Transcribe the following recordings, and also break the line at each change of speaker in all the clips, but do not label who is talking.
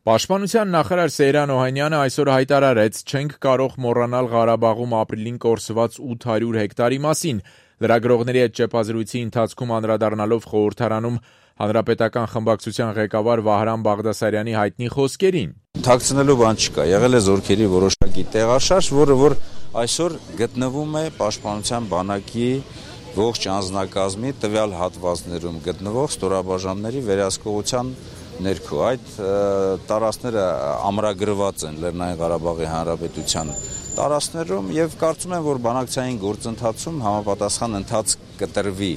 Պաշտպանության նախարար Սեյրան Օհանյանը այսօր հայտարարեց, չենք կարող մոռանալ Ղարաբաղում ապրիլին կորսված 800 հեկտարի մասին։ Լրագրողների հետ ճեպազրույցի ընթացքում անդրադառնալով խորհրդարանում Հանրապետական խմբակցության ղեկավար Վահրամ Բաղդասարյանի հայտնի խոսքերին.
Թաքցնելու բան չկա, եղել է զորքերի որոշակի տեղաշարժ, որ այսօր գտնվում է Պաշտպանության բանակի ողջ անձնակազմի տվյալ հատվածներում գտնվող ստորաբաժանումների վերահսկողության ներքո։ Այդ տարածքները ամրագրված են Լեռնային Ղարաբաղի Հանրապետության տարածքներում եւ կարծում եմ, որ բանակցային գործընթացում համապատասխան ընթացք կտրվի,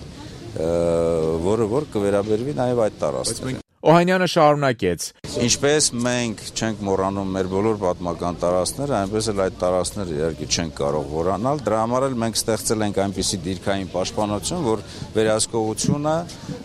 որը կվերաբերվի նաեւ այդ տարածքներին։
Օհանյանը շարունակեց.
Ինչպես մենք չենք մոռանում մեր բոլոր պատմական տարածքները, այնպես էլ այդ տարածքները իհարկե չենք կարող մոռանալ։ Դրա համար էլ մենք ստեղծել ենք այնպիսի դիրքային պաշտպանություն, որ վերահսկողությունը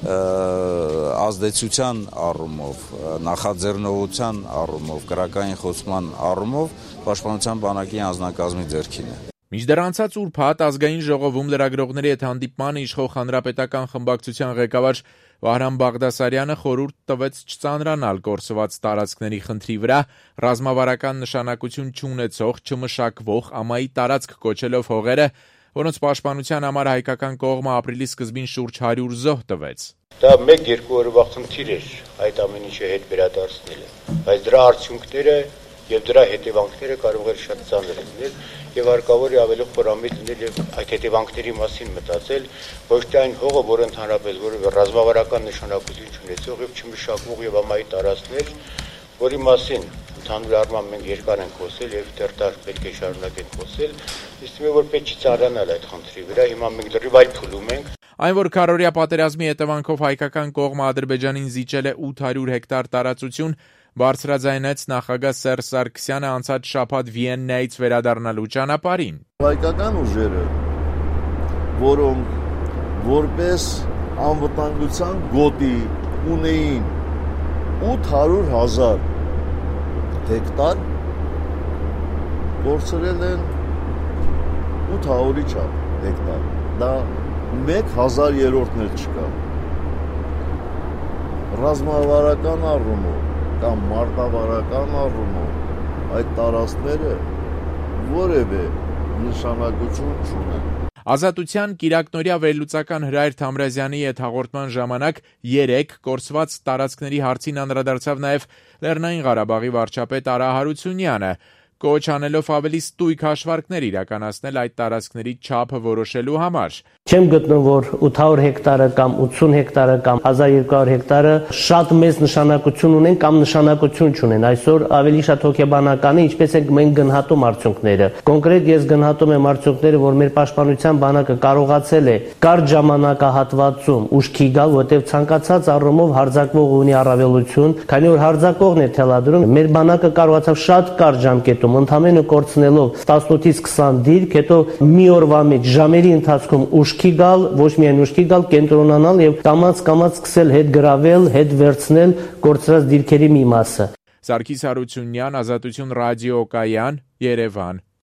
ազդեցության առումով, նախաձեռնողության առումով, կրակային խոցման առումով Պաշտպանության բանակի անձնակազմի ձեռքին է։
Մինչդեռ անցած ուրբաթ ազգային ժողովում լրագրողների հետ հանդիպմանը իշխող Հանրապետական խմբակցության ղեկավար Վահրամ Բաղդասարյանը խորհուրդ տվեց չծանրանալ կորսված տարածքների խնդրի վրա, ռազմավարական նշանակություն չունեցող, չմշակվող ամայի տարածք կոչելով հողերը, որոնց պաշտպանության համար հայկական կողմը ապրիլի սկզբին շուրջ 100 զոհ տվեց։
Դա 1-2 օրվա խնդիր էր այդ ամեն ինչը հետ վերադարձնելը, բայց դրա արդյունքները եւ դրա հետևանքները կարող էր շատ ծանր լինել եւ հարկավոր է ավելի խորամիտ լինել եւ այդ հետևանքների մասին մտածել, ոչ թե այն հողը, որը ընդհանրապես որևէ ռազմավարական նշանակություն չունեցող եւ չմշակվող եւ ամայի տարածքներ, որի մասին ընդհանուր առմամբ մենք երկար ենք խոսել եւ դեռ պետք է շարունակենք խոսել, իսկ մի որ պետք չի ծառայանալ այդ խնդրի վրա, հիմա մենք դեռ այլ փուլում ենք։
Այն, որ քարորիա պատերազմի հետևանքով հայկական կողմը Ադրբեջանին զիջել է 800 հեկտար տարածություն, բարձրաձայնեց նախագահ Սերժ Սարգսյանը անցած շաբաթ Վիեննայից վերադառնալու ճանապարհին։
Հայկական ուժերը, որոնք որպես անվտանգության գոտի ունեին 800,000 հեկտար, կորցրել են 800-ի չափ հեկտար։ Դա 1/1000-ն էլ չկա։ Ռազմավարական առումով կամ մարտավարական առումով այդ տարածքները որևէ նշանակություն չունեն։
Ազատության կիրակնօրյա վերլուծական Հրայր Թամրազյանի հետ հաղորդման ժամանակ 3 կորսված տարածքների հարցին անդրադարձավ նաև Լեռնային Ղարաբաղի վարչապետ Արա Հարությունյանը, կոչ անելով ավելի ստույգ հաշվարկներ իրականացնել այդ տարածքների չափը որոշելու համար։
Չեմ գտնում, որ 800 հեկտարը կամ 80 հեկտարը կամ 1200 հեկտարը շատ մեծ նշանակություն ունեն կամ նշանակություն չունեն։ Այսօր ավելի շատ հոգեբանական է, ինչպես ենք մենք գնահատում արդյունքները։ Կոնկրետ ես գնահատում եմ արդյունքները, որ մեր պաշտպանության բանակը կարողացել է կարճ ժամանակահատվածում ուշքի գալ, որտեղ ցանկացած առումով հարձակվող ունի առավելություն, քանի որ հարձակողն է թելադրում, մեր բանակը կարողացավ շատ կարճ ժամկետում ընդամենը կորցնելով 18-ից 20 դիրք, հետո մի օրվա մեջ ժամերի ընթացքում ուշքի գալ, ոչ միայն ուշքի գալ, կենտրոնանալ եւ կամաց սկսել հետ գրավել, հետ վերցնել կորցրած դիրքերի մի մասը։
Սարգիս Հարությունյան, Ազատություն ռադիոկայան, Երևան։